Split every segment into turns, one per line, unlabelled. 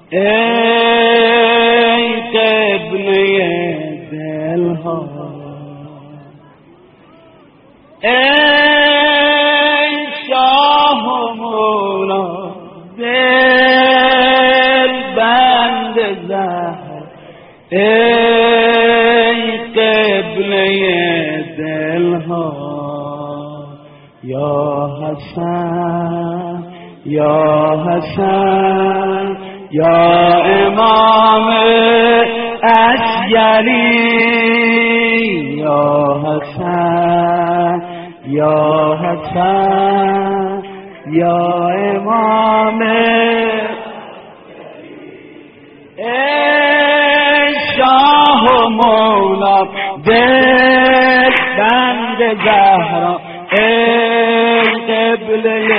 ای قبله دلها، ای شاه و مولا دل بند زهر، ای قبله دلها، یا حسن یا حسن یا امام اصغری، یا حسن یا حسن یا امام ای شاه و مولا دل بند زهرا، ای قبله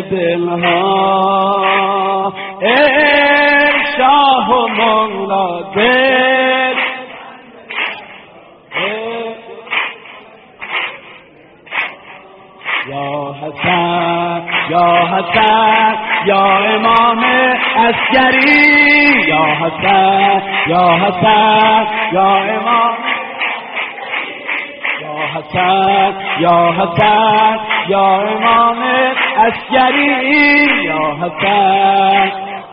دلها، ای شاه و مولا دل، یا حسن یا حسن یا امام عسکری، یا حسن یا حسن یا امام، یا حسن یا حسن یا امام عسکری، یا حسن.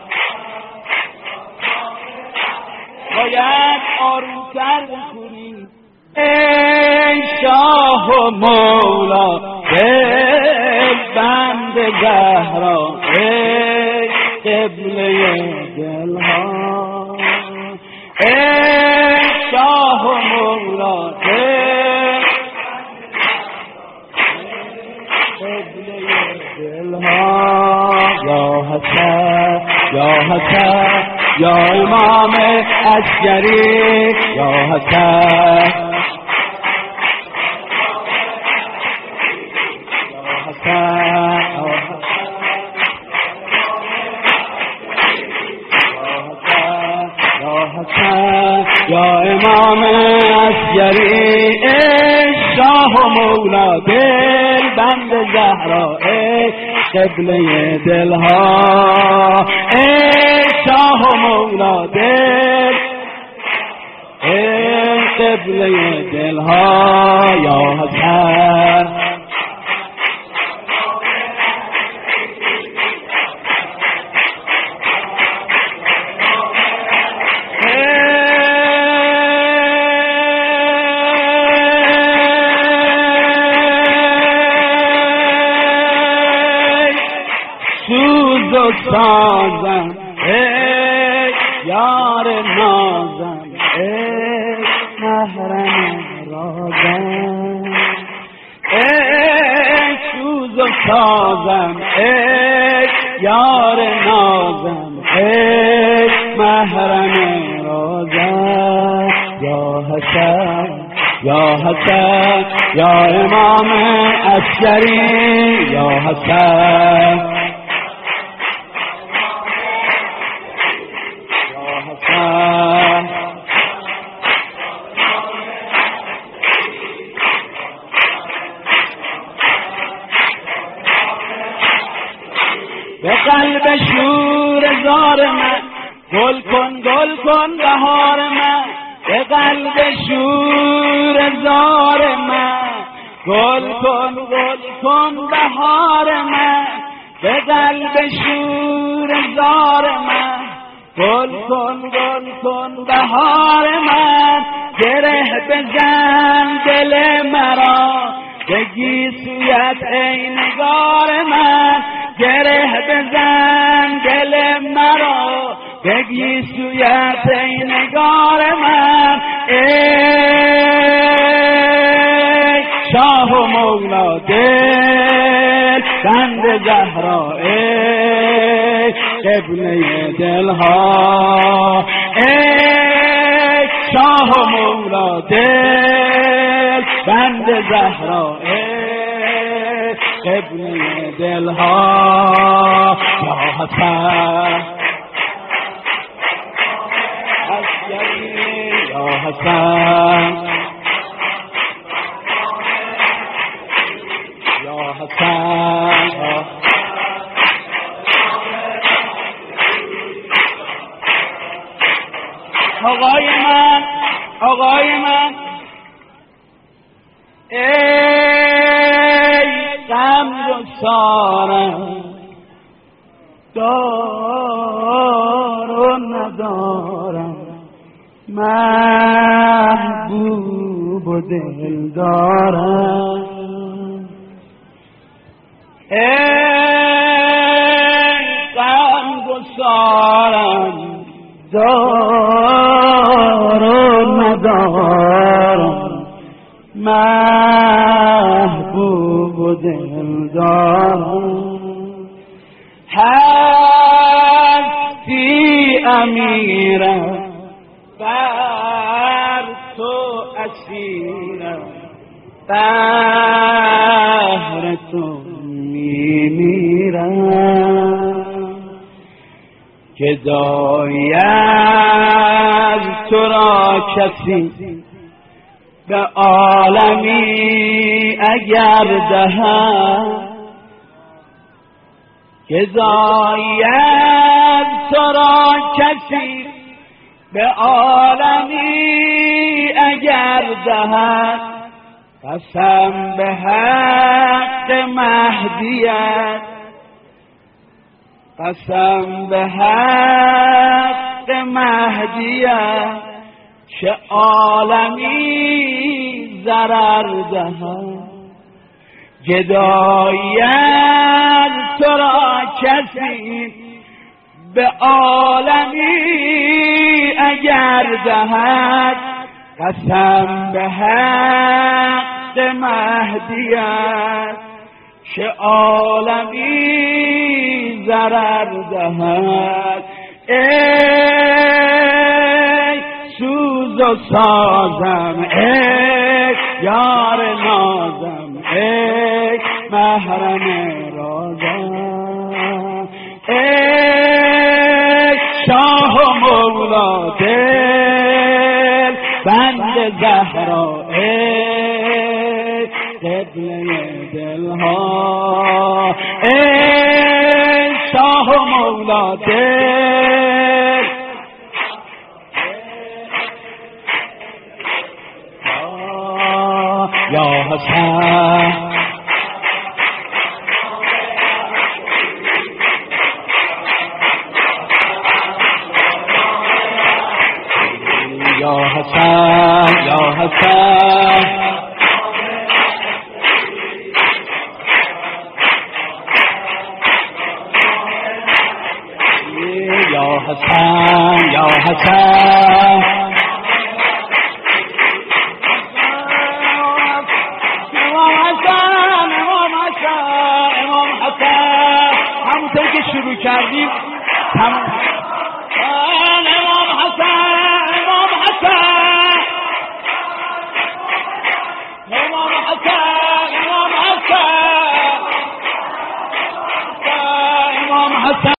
باید آرومتر بخونی. ای شاه و مولا دل بند زهرا، ای قبله دلها، ای شاه و مولا دل قبله دلها، یا حسن یا حسن یا امام عسکری، یا حسن یا امام عسکری، ای شاه و مولا دل بند زهرا، ای قبله دلها، ای شاه و مولا دل، ای قبله دلها، یا حسن و سازم، ای یار نازم، ای محرم رازم، ای سوز و سازم، ای یار نازم، ای محرم رازم، یا حسن یا حسن یا امام عسکری، یا حسن به قلب شور زار من گل کن بهار من، به قلب شور زار من گل کن بهار من، به قلب شور زار من گل کن بهار من، گره بزن دل مرا بگی سویت ای نگار من، گره بزن دل مرا بگی سویت ای نگار من، ای شاه و مولا دل بند زهرا، ای قبله دلها، ای شاه و مولا دل بند زهرا، ای قبله دلها، یا حسن یا حسن یا حسن ای غم گسارم دار و ندارم محبوب و دل دارم ای غم گسارم دار و ندارم محبوب و دل دارم هستی امیرم بر تو اسیرم بهر تو میمیرم گدایی از تو را کسی به عالمی اگر دهد گدایی از تو را کسی به عالمی اگر دهد قسم به حق مهدیت قسم به حق مهدیت چه عالمی ضرر دهد گدایی از تو را کسی به عالمی اگر دهد قسم به حق مهدیت چه عالمی ضرر دهد ای سوز و سازم ای یار نازم ای محرم رازم ای شاه و مولا دل بند زهرا ای قبله دلها ای شاه و مولا دل یا حسن یا حسن یا حسن یا حسن یا حسن امام حسن همونطور که شروع کردیم تمام